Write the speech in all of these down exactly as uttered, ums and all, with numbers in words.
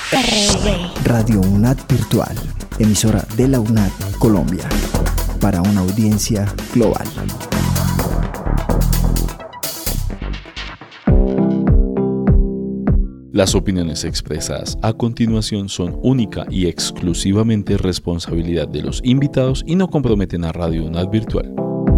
R V. Radio UNAD Virtual, emisora de la UNAD Colombia, para una audiencia global. Las opiniones expresadas a continuación son única y exclusivamente responsabilidad de los invitados y no comprometen a Radio UNAD Virtual.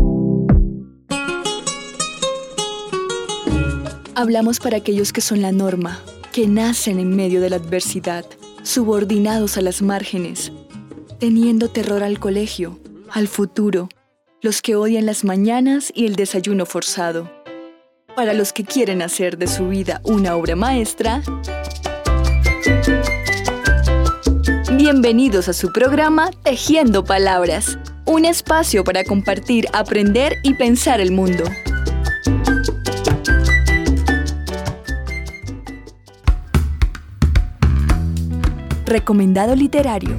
Hablamos para aquellos que son la norma, que nacen en medio de la adversidad, subordinados a las márgenes, teniendo terror al colegio, al futuro, los que odian las mañanas y el desayuno forzado. Para los que quieren hacer de su vida una obra maestra, bienvenidos a su programa Tejiendo Palabras, un espacio para compartir, aprender y pensar el mundo. Recomendado literario.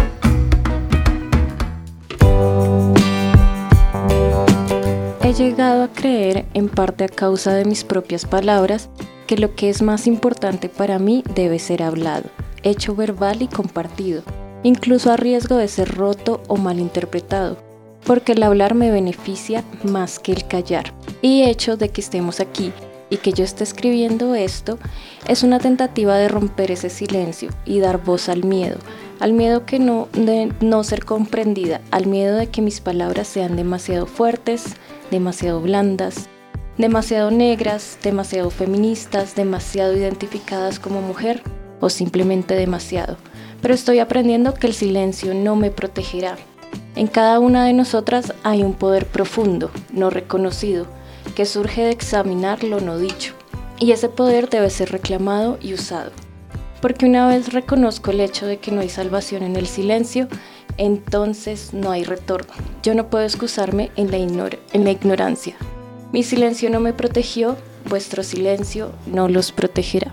He llegado a creer, en parte a causa de mis propias palabras, que lo que es más importante para mí debe ser hablado, hecho verbal y compartido, incluso a riesgo de ser roto o malinterpretado, porque el hablar me beneficia más que el callar. Y hecho de que estemos aquí y que yo esté escribiendo esto, es una tentativa de romper ese silencio y dar voz al miedo, al miedo que no, de no ser comprendida, al miedo de que mis palabras sean demasiado fuertes, demasiado blandas, demasiado negras, demasiado feministas, demasiado identificadas como mujer o simplemente demasiado. Pero estoy aprendiendo que el silencio no me protegerá. En cada una de nosotras hay un poder profundo, no reconocido, que surge de examinar lo no dicho. Y ese poder debe ser reclamado y usado. Porque una vez reconozco el hecho de que no hay salvación en el silencio, entonces no hay retorno. Yo no puedo excusarme en la, ignor- en la ignorancia. Mi silencio no me protegió, vuestro silencio no los protegerá.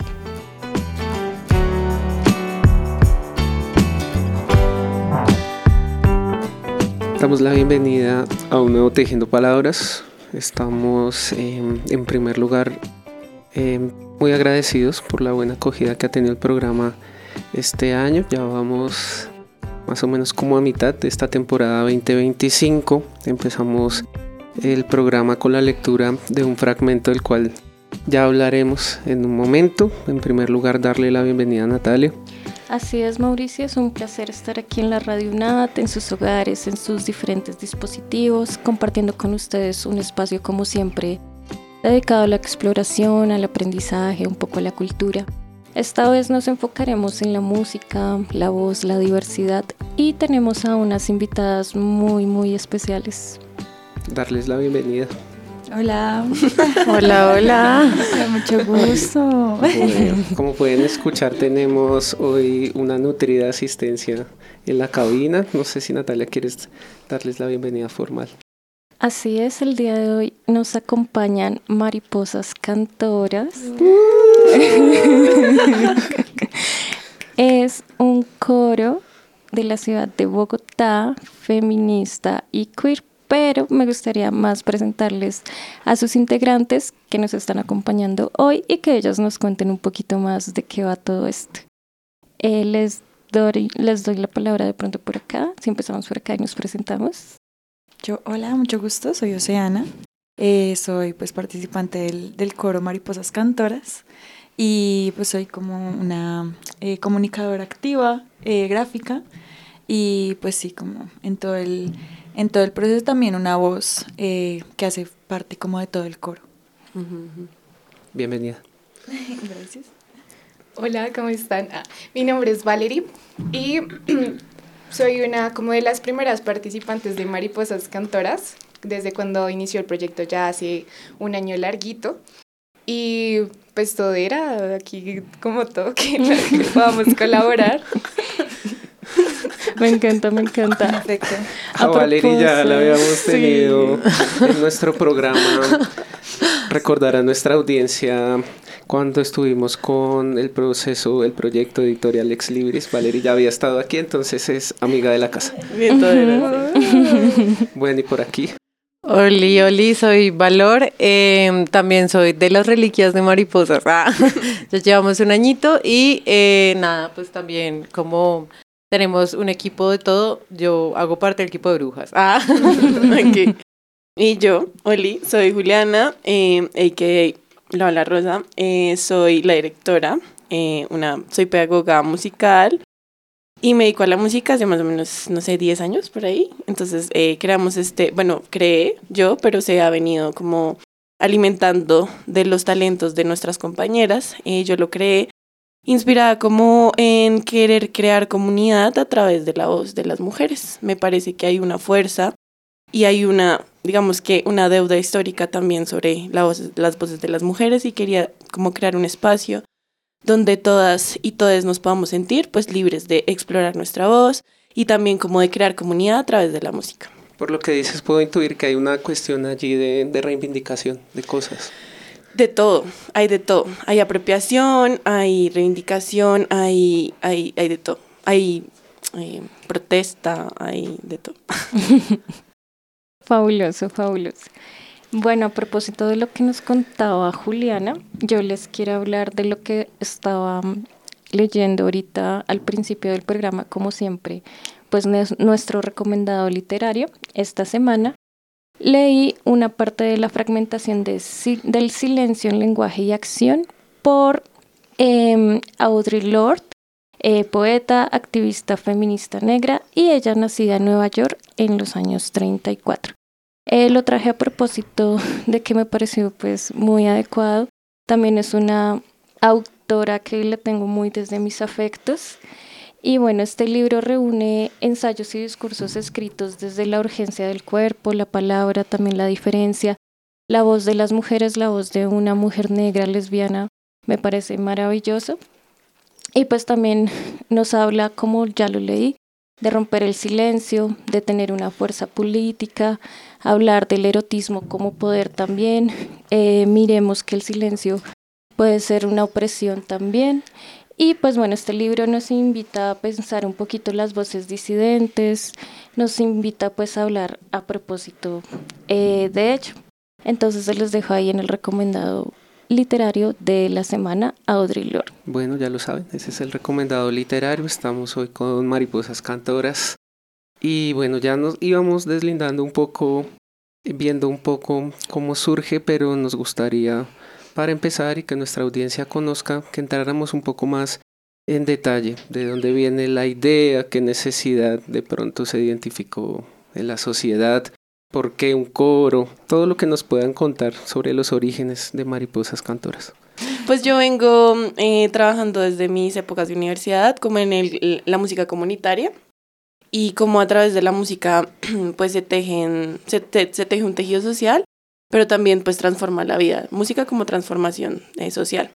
Damos la bienvenida a un nuevo Tejiendo Palabras. Estamos eh, en primer lugar eh, muy agradecidos por la buena acogida que ha tenido el programa este año. Ya vamos más o menos como a mitad de esta temporada veinte veinticinco. Empezamos el programa con la lectura de un fragmento del cual ya hablaremos en un momento. En primer lugar, darle la bienvenida a Natalia. Así es, Mauricio, es un placer estar aquí en la Radio UNAD, en sus hogares, en sus diferentes dispositivos, compartiendo con ustedes un espacio como siempre dedicado a la exploración, al aprendizaje, un poco a la cultura. Esta vez nos enfocaremos en la música, la voz, la diversidad y tenemos a unas invitadas muy muy especiales. Darles la bienvenida. Hola. Hola, hola. Mucho gusto. Bueno, como pueden escuchar, tenemos hoy una nutrida asistencia en la cabina. No sé si Natalia quieres darles la bienvenida formal. Así es, el día de hoy nos acompañan Mariposas Cantoras. Es un coro de la ciudad de Bogotá, feminista y queer, pero me gustaría más presentarles a sus integrantes que nos están acompañando hoy y que ellas nos cuenten un poquito más de qué va todo esto. Eh, les, doy, les doy la palabra de pronto por acá, si empezamos por acá y nos presentamos. Yo, hola, mucho gusto, soy Oceana, eh, soy pues participante del, del coro Mariposas Cantoras y pues soy como una eh, comunicadora activa, eh, gráfica y pues sí, como en todo el, en todo el proceso también una voz eh, que hace parte como de todo el coro. Bienvenida. Gracias. Hola, ¿cómo están? Ah, mi nombre es Valerie y soy una como de las primeras participantes de Mariposas Cantoras, desde cuando inició el proyecto ya hace un año larguito. Y pues todo era aquí como todo, que, que podamos colaborar. Me encanta, me encanta. Perfecto. A, a Valerie ya la habíamos tenido sí. en nuestro programa. Recordar a nuestra audiencia cuando estuvimos con el proceso, el proyecto editorial Ex Libris. Valerie ya había estado aquí, entonces es amiga de la casa. Bien, todo era. Bueno, y por aquí. Oli, Oli, soy Valor, eh, también soy de las reliquias de mariposas. Ah, ya llevamos un añito y eh, nada, pues también como tenemos un equipo de todo, yo hago parte del equipo de brujas. Ah, okay. Y yo, Oli, soy Juliana, eh, a k a La Ola Rosa, eh, soy la directora, eh, una, soy pedagoga musical. Y me dedico a la música hace más o menos, no sé, diez años por ahí. Entonces eh, creamos este, bueno, creé yo, pero se ha venido como alimentando de los talentos de nuestras compañeras. Eh, yo lo creé inspirada como en querer crear comunidad a través de la voz de las mujeres. Me parece que hay una fuerza y hay una, digamos que una deuda histórica también sobre la voz, las voces de las mujeres, y quería como crear un espacio donde todas y todos nos podamos sentir pues libres de explorar nuestra voz y también como de crear comunidad a través de la música. Por lo que dices, puedo intuir que hay una cuestión allí de, de reivindicación de cosas. De todo, hay de todo. Hay apropiación, hay reivindicación, hay, hay, hay de todo. Hay eh, protesta, hay de todo. Fabuloso, fabuloso. Bueno, a propósito de lo que nos contaba Juliana, yo les quiero hablar de lo que estaba leyendo ahorita al principio del programa, como siempre, pues nuestro recomendado literario. Esta semana leí una parte de La fragmentación de, del silencio en lenguaje y acción por eh, Audre Lorde, eh, poeta, activista feminista negra, y ella nacida en Nueva York en los años treinta y cuatro. Eh, lo traje a propósito de que me pareció pues muy adecuado. También es una autora que le tengo muy desde mis afectos. Y bueno, este libro reúne ensayos y discursos escritos desde la urgencia del cuerpo, la palabra, también la diferencia, la voz de las mujeres, la voz de una mujer negra, lesbiana. Me parece maravilloso. Y pues también nos habla, como ya lo leí, de romper el silencio, de tener una fuerza política, hablar del erotismo como poder también. Eh, miremos que el silencio puede ser una opresión también. Y pues bueno, este libro nos invita a pensar un poquito las voces disidentes, nos invita pues a hablar a propósito eh, de ello. Entonces se los dejo ahí en el recomendado literario de la semana, Audre Lorde. Bueno, ya lo saben, ese es el recomendado literario. Estamos hoy con Mariposas Cantoras y bueno, ya nos íbamos deslindando un poco, viendo un poco cómo surge, pero nos gustaría, para empezar y que nuestra audiencia conozca, que entráramos un poco más en detalle de dónde viene la idea, qué necesidad de pronto se identificó en la sociedad, por qué un coro, todo lo que nos puedan contar sobre los orígenes de Mariposas Cantoras. Pues yo vengo eh, trabajando desde mis épocas de universidad como en el, la música comunitaria, y como a través de la música pues se tejen, se, te, se teje un tejido social, pero también pues transforma la vida, música como transformación eh, social.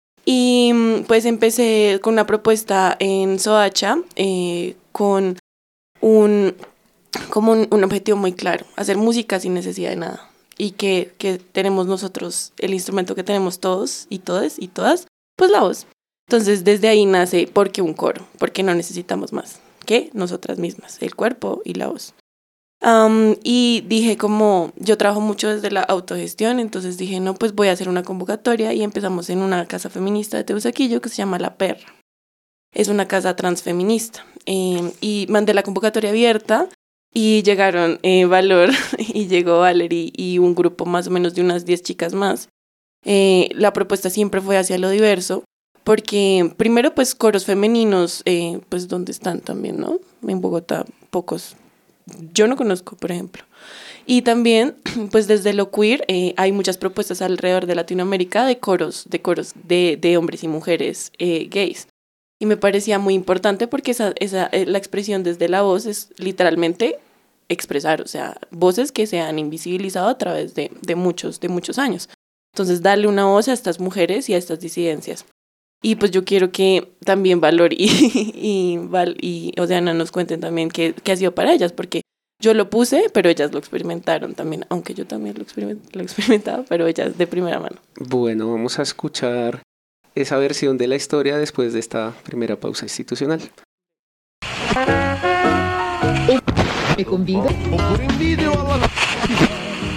Y pues empecé con una propuesta en Soacha eh, con un, como un, un objetivo muy claro, hacer música sin necesidad de nada, y que, que tenemos nosotros el instrumento que tenemos todos y todas y todas, pues la voz. Entonces desde ahí nace ¿por qué un coro? Porque no necesitamos más que nosotras mismas, el cuerpo y la voz. Um, y dije como, yo trabajo mucho desde la autogestión, entonces dije, no, pues voy a hacer una convocatoria, y empezamos en una casa feminista de Teusaquillo que se llama La Perra. Es una casa transfeminista. Eh, y mandé la convocatoria abierta y llegaron eh, Valor y llegó Valerie y un grupo más o menos de unas diez chicas más. Eh, la propuesta siempre fue hacia lo diverso, porque primero pues coros femeninos, eh, pues ¿dónde están también, no? En Bogotá pocos. Yo no conozco, por ejemplo. Y también, pues desde lo queer, eh, hay muchas propuestas alrededor de Latinoamérica de coros, de coros de, de hombres y mujeres eh, gays. Y me parecía muy importante porque esa, esa, la expresión desde la voz es literalmente expresar, o sea, voces que se han invisibilizado a través de, de, muchos, de muchos años. Entonces, darle una voz a estas mujeres y a estas disidencias. Y pues yo quiero que también Valor y, y, Val, y Oceana nos cuenten también qué, qué ha sido para ellas, porque yo lo puse, pero ellas lo experimentaron también, aunque yo también lo, experiment, lo he experimentado, pero ellas de primera mano. Bueno, vamos a escuchar esa versión de la historia después de esta primera pausa institucional. Me convido.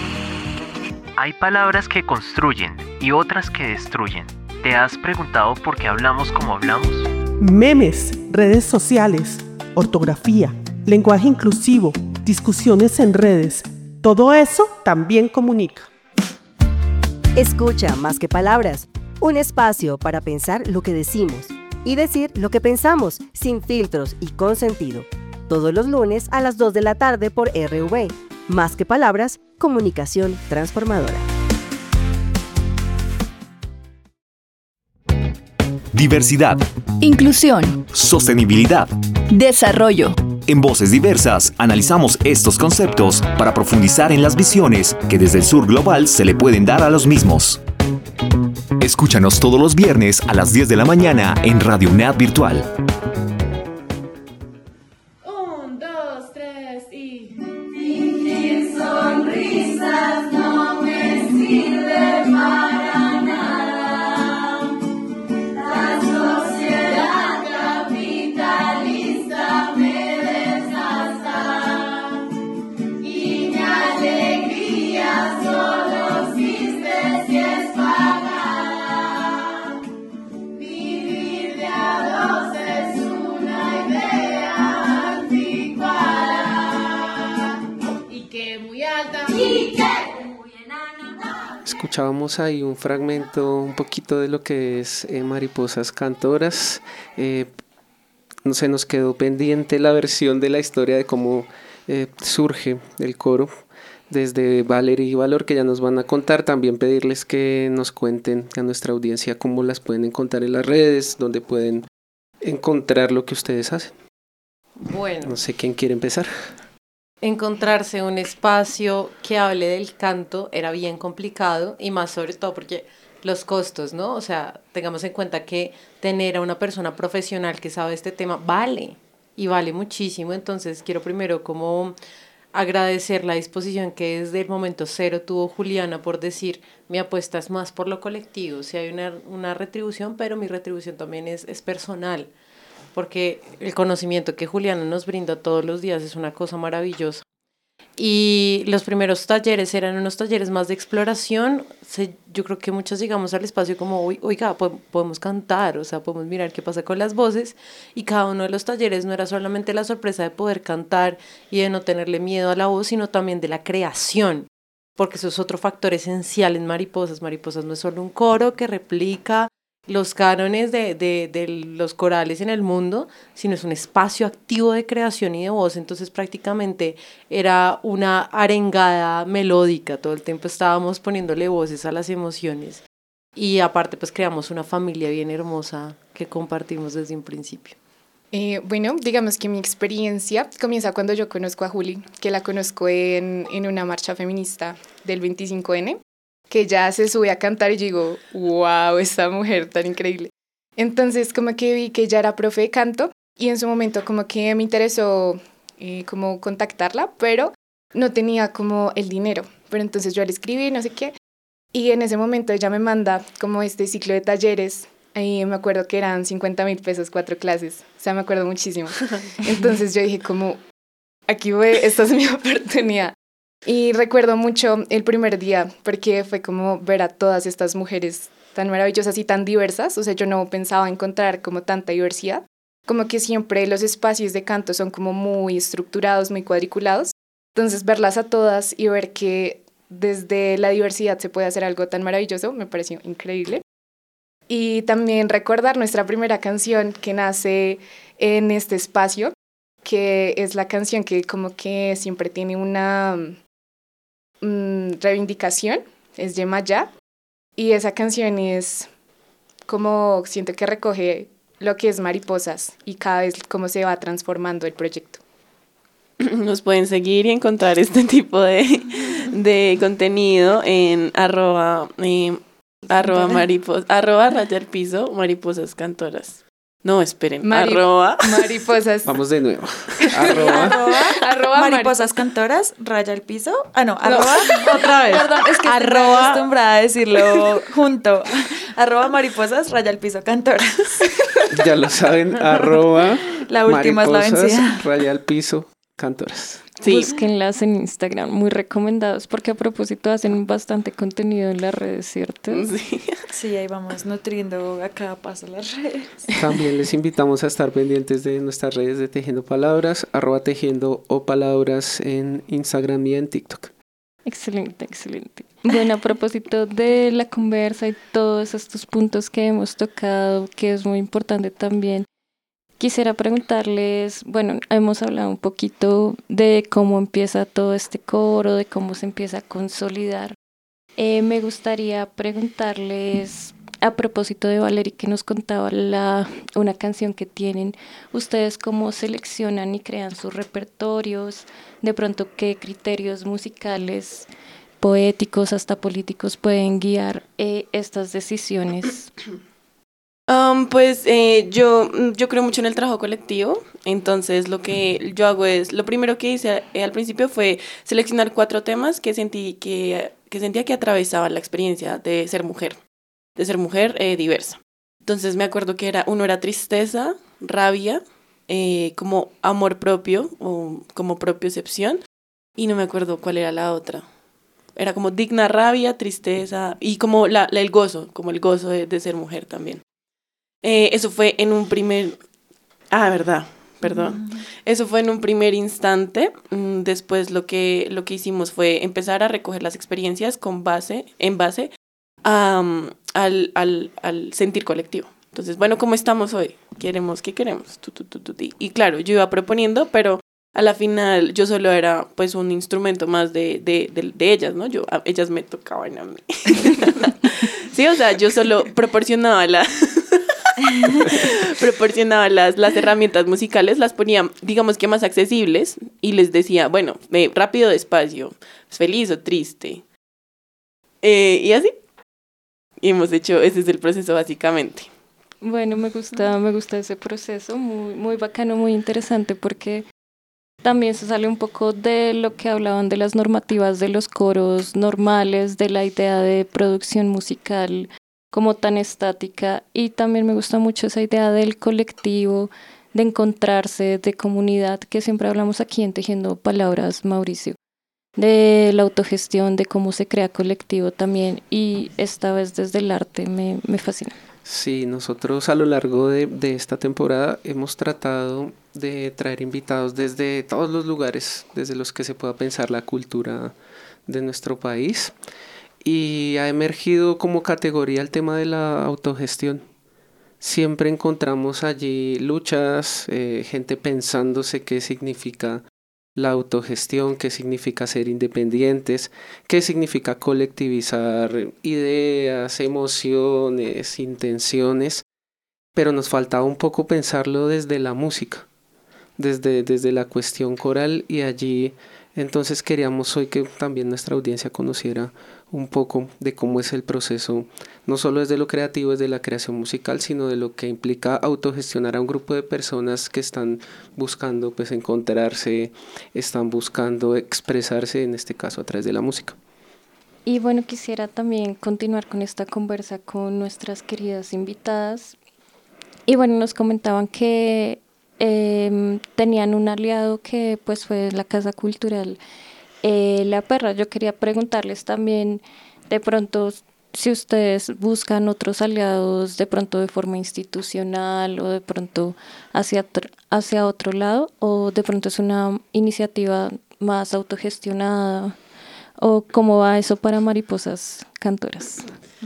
Hay palabras que construyen y otras que destruyen. ¿Te has preguntado por qué hablamos como hablamos? Memes, redes sociales, ortografía, lenguaje inclusivo, discusiones en redes, todo eso también comunica. Escucha Más que Palabras, un espacio para pensar lo que decimos y decir lo que pensamos, sin filtros y con sentido. Todos los lunes a las dos de la tarde por R V. Más que Palabras, comunicación transformadora. Diversidad. Inclusión. Sostenibilidad. Desarrollo. En Voces Diversas analizamos estos conceptos para profundizar en las visiones que desde el sur global se le pueden dar a los mismos. Escúchanos todos los viernes a las diez de la mañana en Radio UNAD Virtual. Un, dos, tres y... Fingir sonrisas no me sirve para nada. La sociedad capitalista me desgasta y mi alegría solo existe si es pagada. Vivir de a dos es una idea anticuada y que muy alta y que muy enana. Escuchábamos ahí un fragmento, un poquito de lo que es eh, Mariposas Cantoras. Eh, no se nos quedó pendiente la versión de la historia de cómo eh, surge el coro desde Valerie y Valor, que ya nos van a contar. También pedirles que nos cuenten a nuestra audiencia cómo las pueden encontrar en las redes, donde pueden encontrar lo que ustedes hacen. Bueno. No sé quién quiere empezar. Encontrarse un espacio que hable del canto era bien complicado, y más sobre todo porque los costos, ¿no? O sea, tengamos en cuenta que tener a una persona profesional que sabe este tema vale, y vale muchísimo. Entonces quiero primero como agradecer la disposición que desde el momento cero tuvo Juliana por decir, mi apuesta es más por lo colectivo, si hay una, una retribución, pero mi retribución también es, es personal, porque el conocimiento que Juliana nos brinda todos los días es una cosa maravillosa. Y los primeros talleres eran unos talleres más de exploración. Se, yo creo que muchos llegamos al espacio como, oiga, podemos cantar, o sea, podemos mirar qué pasa con las voces. Y cada uno de los talleres no era solamente la sorpresa de poder cantar y de no tenerle miedo a la voz, sino también de la creación, porque eso es otro factor esencial en Mariposas. Mariposas no es solo un coro que replica los cánones de, de, de los corales en el mundo, sino es un espacio activo de creación y de voz. Entonces prácticamente era una arengada melódica, todo el tiempo estábamos poniéndole voces a las emociones, y aparte pues creamos una familia bien hermosa que compartimos desde un principio. Eh, bueno, digamos que mi experiencia comienza cuando yo conozco a Juli, que la conozco en, en una marcha feminista del veinticinco ene, que ya se sube a cantar y digo, wow, esta mujer tan increíble. Entonces como que vi que ella era profe de canto, y en su momento como que me interesó eh, como contactarla, pero no tenía como el dinero. Pero entonces yo le escribí, no sé qué, y en ese momento ella me manda como este ciclo de talleres. Ahí me acuerdo que eran cincuenta mil pesos, cuatro clases, o sea, me acuerdo muchísimo. Entonces yo dije como, aquí voy, esta es mi oportunidad. Y recuerdo mucho el primer día, porque fue como ver a todas estas mujeres tan maravillosas y tan diversas. O sea, yo no pensaba encontrar como tanta diversidad, como que siempre los espacios de canto son como muy estructurados, muy cuadriculados. Entonces verlas a todas y ver que desde la diversidad se puede hacer algo tan maravilloso, me pareció increíble. Y también recordar nuestra primera canción que nace en este espacio, que es la canción que como que siempre tiene una mm, reivindicación, es Yemayá, y esa canción es como, siento que recoge lo que es Mariposas y cada vez cómo se va transformando el proyecto. Nos pueden seguir y encontrar este tipo de, de contenido en arroba, eh, arroba, maripos, arroba raya al piso, mariposas cantoras. No, esperen, Mari- arroba. Mariposas. Vamos de nuevo. Arroba. arroba, arroba mariposas cantoras, raya al piso. Ah, no, arroba. No, otra vez. Perdón, es que estoy acostumbrada a decirlo junto. Arroba mariposas, raya al piso cantoras. Ya lo saben, arroba. La última es la vencida. Raya al piso Cantoras. Sí. Búsquenlas en Instagram, muy recomendados, porque a propósito hacen bastante contenido en las redes, ¿cierto? Sí. Sí, ahí vamos nutriendo a cada paso las redes. También les invitamos a estar pendientes de nuestras redes de Tejiendo Palabras, arroba tejiendo o palabras en Instagram y en TikTok. Excelente, excelente. Bueno, a propósito de la conversa y todos estos puntos que hemos tocado, que es muy importante también, quisiera preguntarles, bueno, hemos hablado un poquito de cómo empieza todo este coro, de cómo se empieza a consolidar. Eh, me gustaría preguntarles, a propósito de Valerie, que nos contaba la, una canción que tienen, ¿ustedes cómo seleccionan y crean sus repertorios? De pronto, ¿qué criterios musicales, poéticos, hasta políticos pueden guiar eh, estas decisiones? Um, pues eh, yo, yo creo mucho en el trabajo colectivo, entonces lo que yo hago es, lo primero que hice eh, al principio fue seleccionar cuatro temas que sentí que, que sentía que atravesaban la experiencia de ser mujer, de ser mujer eh, diversa. Entonces me acuerdo que era, uno era tristeza, rabia, eh, como amor propio o como propiocepción, y no me acuerdo cuál era la otra. Era como digna rabia, tristeza y como la, la, el gozo, como el gozo de, de ser mujer también. Eh, eso fue en un primer... Ah, verdad, perdón. Mm. Eso fue en un primer instante. Mm, después lo que, lo que hicimos fue empezar a recoger las experiencias con base, en base a, um, al, al, al sentir colectivo. Entonces, bueno, ¿cómo estamos hoy? ¿Queremos? ¿Qué queremos? Tu, tu, tu, tu, tu. Y claro, yo iba proponiendo, pero a la final yo solo era pues un instrumento más de, de, de, de ellas, ¿no? Yo, a, ellas me tocaban a mí. Sí, o sea, yo solo proporcionaba la... proporcionaba las, las herramientas musicales, las ponía, digamos que más accesibles, y les decía, bueno, eh, rápido, despacio, feliz o triste. Eh, y así. Y hemos hecho, ese es el proceso básicamente. Bueno, me gusta, me gusta ese proceso, muy, muy bacano, muy interesante, porque también se sale un poco de lo que hablaban de las normativas de los coros normales, de la idea de producción musical como tan estática, y también me gusta mucho esa idea del colectivo, de encontrarse, de comunidad, que siempre hablamos aquí en Tejiendo Palabras, Mauricio, de la autogestión, de cómo se crea colectivo también, y esta vez desde el arte me, me fascina. Sí, nosotros a lo largo de, de esta temporada hemos tratado de traer invitados desde todos los lugares, desde los que se pueda pensar la cultura de nuestro país. Y ha emergido como categoría el tema de la autogestión. Siempre encontramos allí luchas, eh, gente pensándose qué significa la autogestión, qué significa ser independientes, qué significa colectivizar ideas, emociones, intenciones, pero nos faltaba un poco pensarlo desde la música, desde, desde la cuestión coral, y allí entonces queríamos hoy que también nuestra audiencia conociera un poco de cómo es el proceso, no solo desde lo creativo, desde la creación musical, sino de lo que implica autogestionar a un grupo de personas que están buscando pues encontrarse, están buscando expresarse, en este caso a través de la música. Y bueno, quisiera también continuar con esta conversa con nuestras queridas invitadas. Y bueno, nos comentaban que eh, tenían un aliado que pues fue la Casa Cultural Eh, La Perra. Yo quería preguntarles también, de pronto, si ustedes buscan otros aliados, de pronto de forma institucional o de pronto hacia, hacia otro lado, o de pronto es una iniciativa más autogestionada, o cómo va eso para Mariposas Cantoras.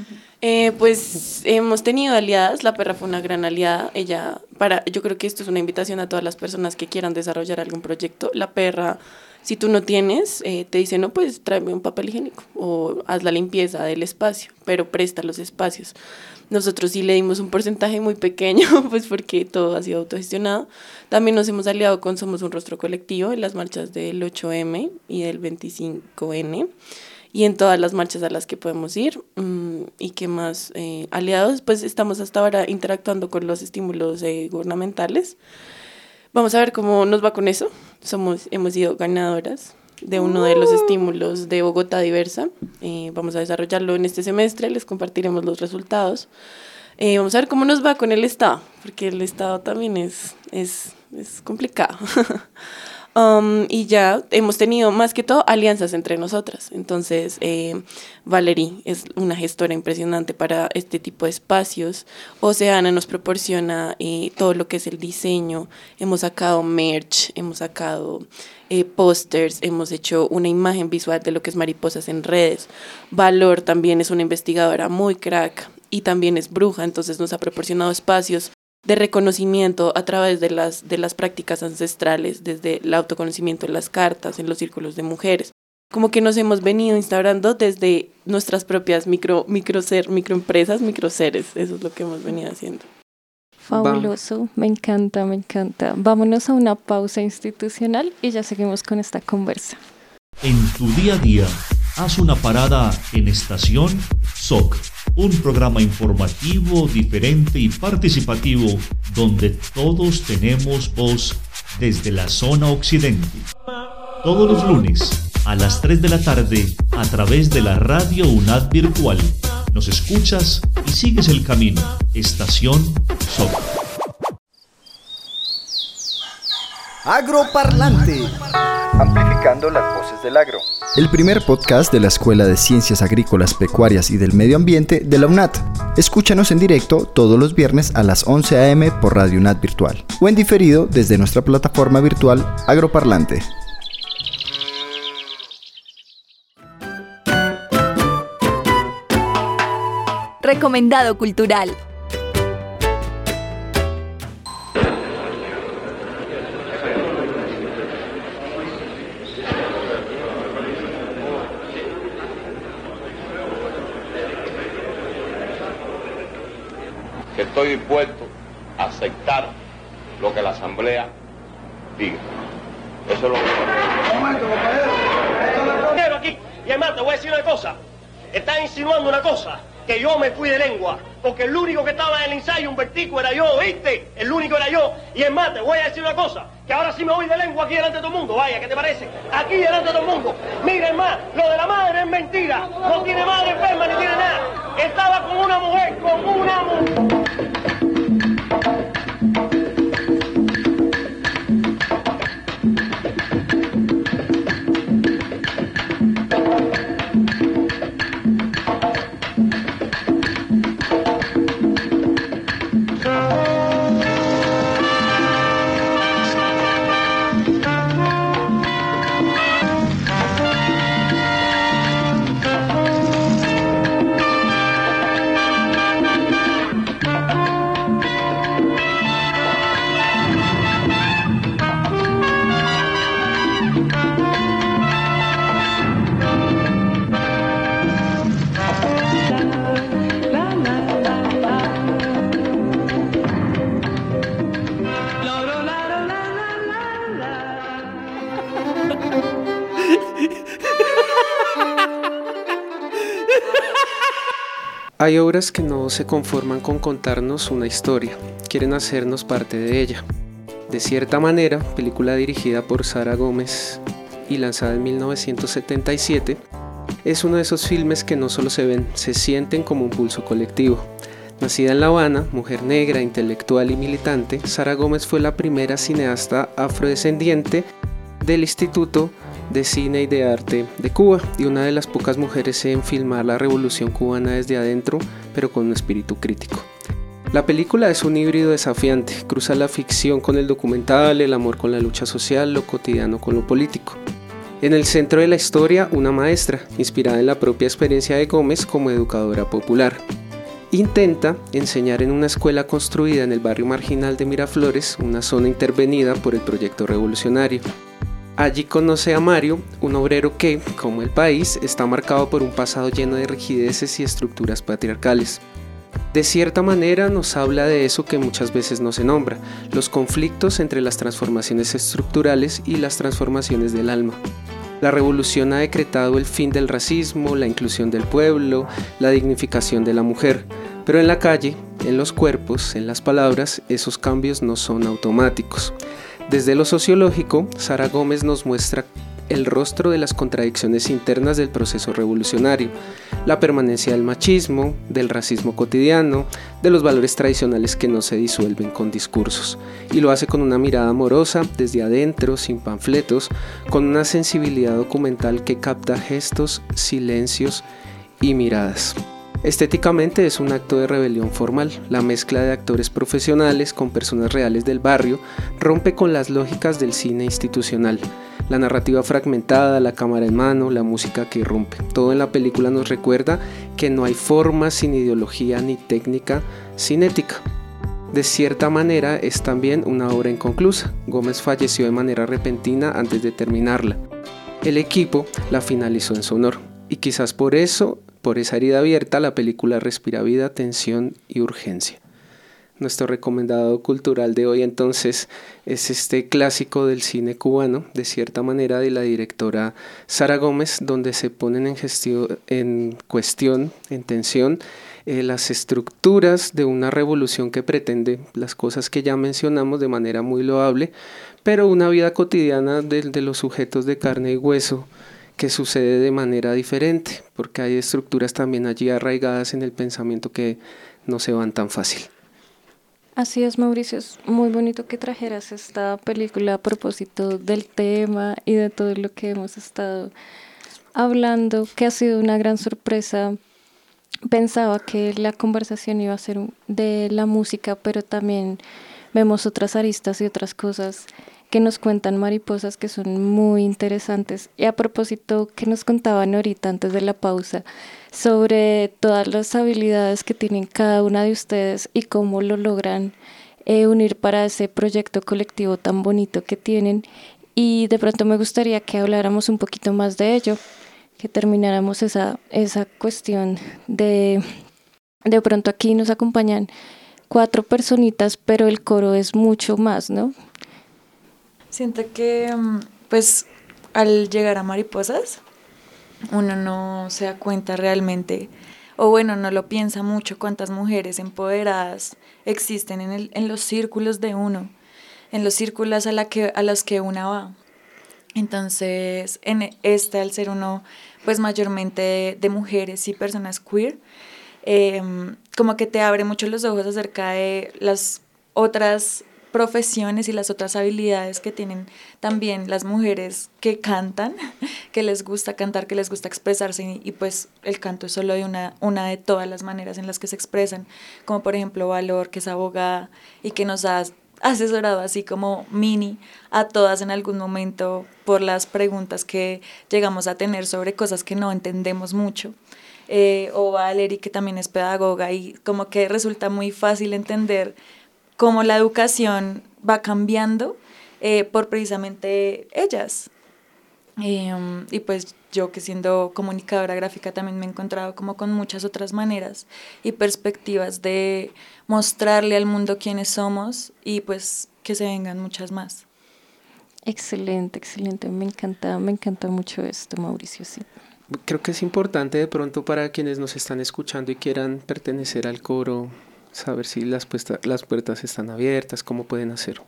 Eh, pues hemos tenido aliadas. La Perra fue una gran aliada. Ella, para, yo creo que esto es una invitación a todas las personas que quieran desarrollar algún proyecto. La Perra, si tú no tienes, eh, te dice, no, pues tráeme un papel higiénico o haz la limpieza del espacio, pero presta los espacios. Nosotros sí le dimos un porcentaje muy pequeño, pues porque todo ha sido autogestionado. También nos hemos aliado con Somos un Rostro Colectivo en las marchas del ocho eme y del veinticinco ene y en todas las marchas a las que podemos ir. ¿Y qué más? Eh, aliados, pues estamos hasta ahora interactuando con los estímulos eh, gubernamentales. Vamos a ver cómo nos va con eso. Somos, hemos sido ganadoras de uno de los estímulos de Bogotá Diversa. Eh, vamos a desarrollarlo en este semestre, les compartiremos los resultados. Eh, vamos a ver cómo nos va con el Estado, porque el Estado también es, es, es complicado. Um, y ya hemos tenido más que todo alianzas entre nosotras. Entonces, eh, Valerie es una gestora impresionante para este tipo de espacios. Oceana nos proporciona eh, todo lo que es el diseño. Hemos sacado merch, hemos sacado eh, pósters, hemos hecho una imagen visual de lo que es Mariposas en Redes. Valor también es una investigadora muy crack y también es bruja, entonces nos ha proporcionado espacios de reconocimiento a través de las, de las prácticas ancestrales, desde el autoconocimiento en las cartas, en los círculos de mujeres. Como que nos hemos venido instaurando desde nuestras propias micro, micro ser, microempresas, microseres. Eso es lo que hemos venido haciendo. Fabuloso, me encanta, me encanta. Vámonos a una pausa institucional y ya seguimos con esta conversa. En tu día a día, haz una parada en Estación S O C. Un programa informativo, diferente y participativo donde todos tenemos voz desde la zona occidente. Todos los lunes a las tres de la tarde a través de la radio UNAD virtual. Nos escuchas y sigues el camino. Estación S O C. Agroparlante. Amplificando las voces del agro. El primer podcast de la Escuela de Ciencias Agrícolas, Pecuarias y del Medio Ambiente de la UNAD. Escúchanos en directo todos los viernes a las once a eme por Radio UNAD Virtual o en diferido desde nuestra plataforma virtual Agroparlante. Recomendado cultural. Que estoy dispuesto a aceptar lo que la Asamblea diga. Eso es lo que... Un momento, compañero. Aquí, y además te voy a decir una cosa. Estás insinuando una cosa, que yo me fui de lengua, porque el único que estaba en el ensayo, un vertico, era yo, ¿viste? El único era yo. Y es más, te voy a decir una cosa, que ahora sí me voy de lengua aquí delante de todo el mundo. Vaya, ¿qué te parece? Aquí delante de todo el mundo. Miren más, lo de la madre es mentira. No tiene madre enferma ni tiene nada. Estaba con una mujer, con una mujer. Hay obras que no se conforman con contarnos una historia, quieren hacernos parte de ella. De cierta manera, película dirigida por Sara Gómez y lanzada en mil novecientos setenta y siete, es uno de esos filmes que no solo se ven, se sienten como un pulso colectivo. Nacida en La Habana, mujer negra, intelectual y militante, Sara Gómez fue la primera cineasta afrodescendiente del Instituto de Cine y de Arte de Cuba y una de las pocas mujeres en filmar la revolución cubana desde adentro, pero con un espíritu crítico. La película es un híbrido desafiante, cruza la ficción con el documental, el amor con la lucha social, lo cotidiano con lo político. En el centro de la historia, una maestra, inspirada en la propia experiencia de Gómez como educadora popular. Intenta enseñar en una escuela construida en el barrio marginal de Miraflores, una zona intervenida por el proyecto revolucionario. Allí conoce a Mario, un obrero que, como el país, está marcado por un pasado lleno de rigideces y estructuras patriarcales. De cierta manera nos habla de eso que muchas veces no se nombra, los conflictos entre las transformaciones estructurales y las transformaciones del alma. La revolución ha decretado el fin del racismo, la inclusión del pueblo, la dignificación de la mujer, pero en la calle, en los cuerpos, en las palabras, esos cambios no son automáticos. Desde lo sociológico, Sara Gómez nos muestra el rostro de las contradicciones internas del proceso revolucionario, la permanencia del machismo, del racismo cotidiano, de los valores tradicionales que no se disuelven con discursos, y lo hace con una mirada amorosa, desde adentro, sin panfletos, con una sensibilidad documental que capta gestos, silencios y miradas. Estéticamente es un acto de rebelión formal. La mezcla de actores profesionales con personas reales del barrio rompe con las lógicas del cine institucional. La narrativa fragmentada, la cámara en mano, la música que irrumpe. Todo en la película nos recuerda que no hay forma sin ideología ni técnica sin ética. De cierta manera es también una obra inconclusa. Gómez falleció de manera repentina antes de terminarla. El equipo la finalizó en su honor y quizás por eso, por esa herida abierta, la película respira vida, tensión y urgencia. Nuestro recomendado cultural de hoy entonces es este clásico del cine cubano, de cierta manera, de la directora Sara Gómez, donde se ponen en, gestión, en cuestión, en tensión, eh, las estructuras de una revolución que pretende las cosas que ya mencionamos de manera muy loable, pero una vida cotidiana de, de los sujetos de carne y hueso, que sucede de manera diferente, porque hay estructuras también allí arraigadas en el pensamiento que no se van tan fácil. Así es, Mauricio, es muy bonito que trajeras esta película a propósito del tema y de todo lo que hemos estado hablando, que ha sido una gran sorpresa. Pensaba que la conversación iba a ser de la música, pero también vemos otras aristas y otras cosas que nos cuentan Mariposas que son muy interesantes. Y a propósito que nos contaban ahorita antes de la pausa sobre todas las habilidades que tienen cada una de ustedes y cómo lo logran eh, unir para ese proyecto colectivo tan bonito que tienen, y de pronto me gustaría que habláramos un poquito más de ello, que termináramos esa, esa cuestión de de pronto aquí nos acompañan cuatro personitas, pero el coro es mucho más, ¿no? Siento que, pues, al llegar a Mariposas, uno no se da cuenta realmente, o bueno, no lo piensa mucho, cuántas mujeres empoderadas existen en, el, en los círculos de uno, en los círculos a, la que, a los que uno va. Entonces, en este, al ser uno, pues, mayormente de, de mujeres y personas queer, eh, como que te abre mucho los ojos acerca de las otras profesiones y las otras habilidades que tienen también las mujeres que cantan, que les gusta cantar, que les gusta expresarse, y, y pues el canto es solo de una, una de todas las maneras en las que se expresan, como por ejemplo Valor, que es abogada y que nos ha asesorado así como mini a todas en algún momento por las preguntas que llegamos a tener sobre cosas que no entendemos mucho. Eh, o Valerie, que también es pedagoga, y como que resulta muy fácil entender cómo la educación va cambiando eh, por precisamente ellas. Eh, y pues yo, que siendo comunicadora gráfica, también me he encontrado como con muchas otras maneras y perspectivas de mostrarle al mundo quiénes somos, y pues que se vengan muchas más. Excelente, excelente, me encanta, me encanta mucho esto, Mauricio, sí. Creo que es importante de pronto para quienes nos están escuchando y quieran pertenecer al coro, saber si las, puesta, las puertas están abiertas, cómo pueden hacerlo.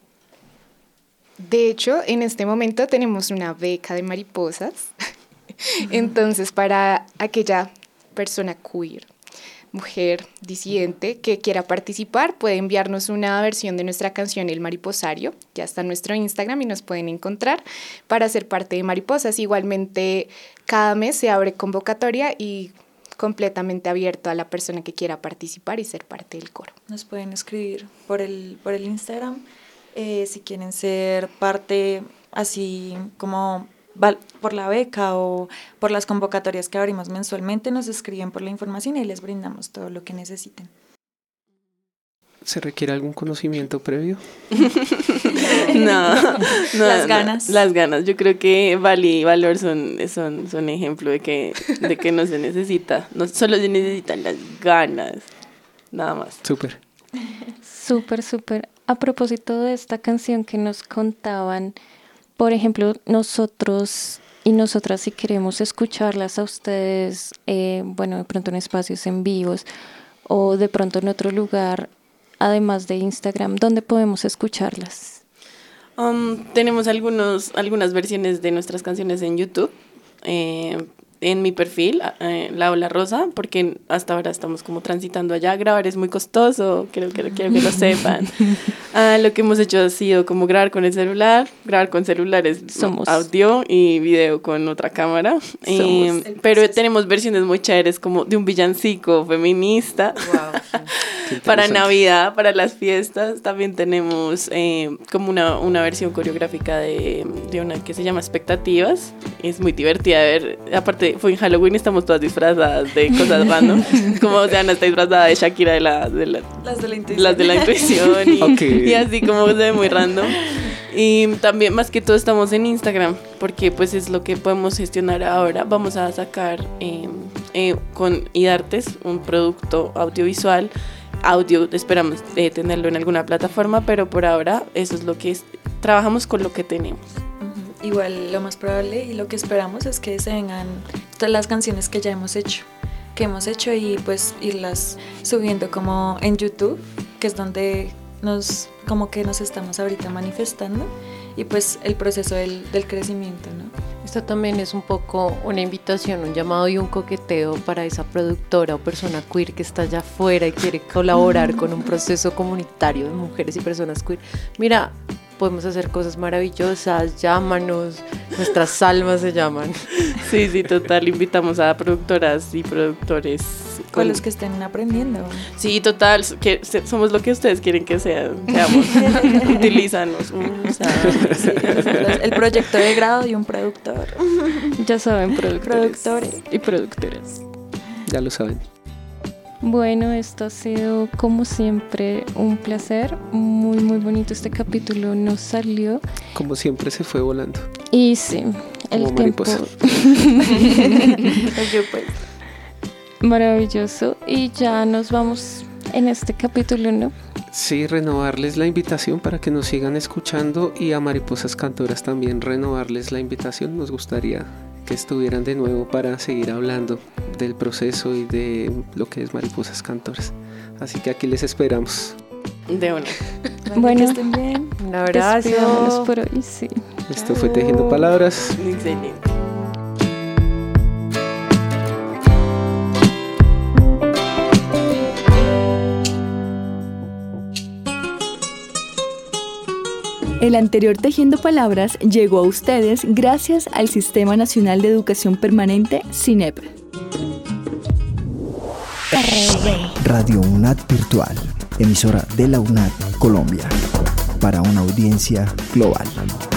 De hecho, en este momento tenemos una beca de Mariposas. Entonces, para aquella persona queer, mujer disidente que quiera participar, puede enviarnos una versión de nuestra canción El Mariposario. Ya está en nuestro Instagram y nos pueden encontrar para ser parte de Mariposas. Igualmente, cada mes se abre convocatoria y completamente abierto a la persona que quiera participar y ser parte del coro. Nos pueden escribir por el, por el Instagram eh, si quieren ser parte así como por la beca o por las convocatorias que abrimos mensualmente. Nos escriben por la información y les brindamos todo lo que necesiten. ¿Se requiere algún conocimiento previo? No, no, las ganas. No, las ganas. Yo creo que Vali y Valor son, son, son ejemplo de que, de que no se necesita, no, solo se necesitan las ganas, nada más. Súper. Súper, súper. A propósito de esta canción que nos contaban, por ejemplo, nosotros y nosotras, si queremos escucharlas a ustedes, eh, bueno, de pronto en espacios en vivos o de pronto en otro lugar, además de Instagram, ¿dónde podemos escucharlas? Um, tenemos algunos, algunas versiones de nuestras canciones en YouTube. Eh, en mi perfil, eh, La Ola Rosa, porque hasta ahora estamos como transitando allá. Grabar es muy costoso, creo que quiero que lo sepan. Ah, lo que hemos hecho ha sido como grabar con el celular, grabar con celulares, somos audio y video con otra cámara. Eh, pero tenemos versiones muy chéveres como de un villancico feminista. Wow, para Navidad, para las fiestas. También tenemos eh, como una, una versión coreográfica de, de una que se llama Expectativas. Es muy divertida de ver. Aparte, fue en Halloween, estamos todas disfrazadas de cosas random. Como, o sea, Ana está disfrazada de Shakira de la, de la, las de la intuición. Las de la intuición y, okay. y así como se ve muy random. Y también, más que todo, estamos en Instagram, porque pues es lo que podemos gestionar ahora. Vamos a sacar eh, eh, con IDARTES un producto audiovisual, audio, esperamos eh, tenerlo en alguna plataforma, pero por ahora eso es lo que es, trabajamos con lo que tenemos. Igual lo más probable y lo que esperamos es que se vengan todas las canciones que ya hemos hecho, que hemos hecho y pues irlas subiendo como en YouTube, que es donde nos como que nos estamos ahorita manifestando y pues el proceso del, del crecimiento, ¿no? Esto también es un poco una invitación, un llamado y un coqueteo para esa productora o persona queer que está allá afuera y quiere colaborar con un proceso comunitario de mujeres y personas queer. Mira, podemos hacer cosas maravillosas, llámanos, nuestras almas se llaman. Sí, sí, total, invitamos a productoras y productores. Con los que estén aprendiendo. Sí, total, que somos lo que ustedes quieren que sean, seamos. Utilízanos. O sea, sí, el proyecto de grado y un productor. Ya saben, productores, productores y productoras. Ya lo saben. Bueno, esto ha sido como siempre un placer, muy muy bonito este capítulo, nos salió. Como siempre se fue volando. Y sí, el como tiempo. pues. Maravilloso, y ya nos vamos en este capítulo, ¿no? Sí, renovarles la invitación para que nos sigan escuchando y a Mariposas Cantoras también renovarles la invitación, nos gustaría que estuvieran de nuevo para seguir hablando del proceso y de lo que es Mariposas Cantoras. Así que aquí les esperamos. De una. Bueno, que estén bien. Un abrazo. Por hoy, sí. Esto fue Tejiendo Palabras. Excelente. El anterior Tejiendo Palabras llegó a ustedes gracias al Sistema Nacional de Educación Permanente, SINEP. Radio UNAD Virtual, emisora de la UNAD Colombia, para una audiencia global.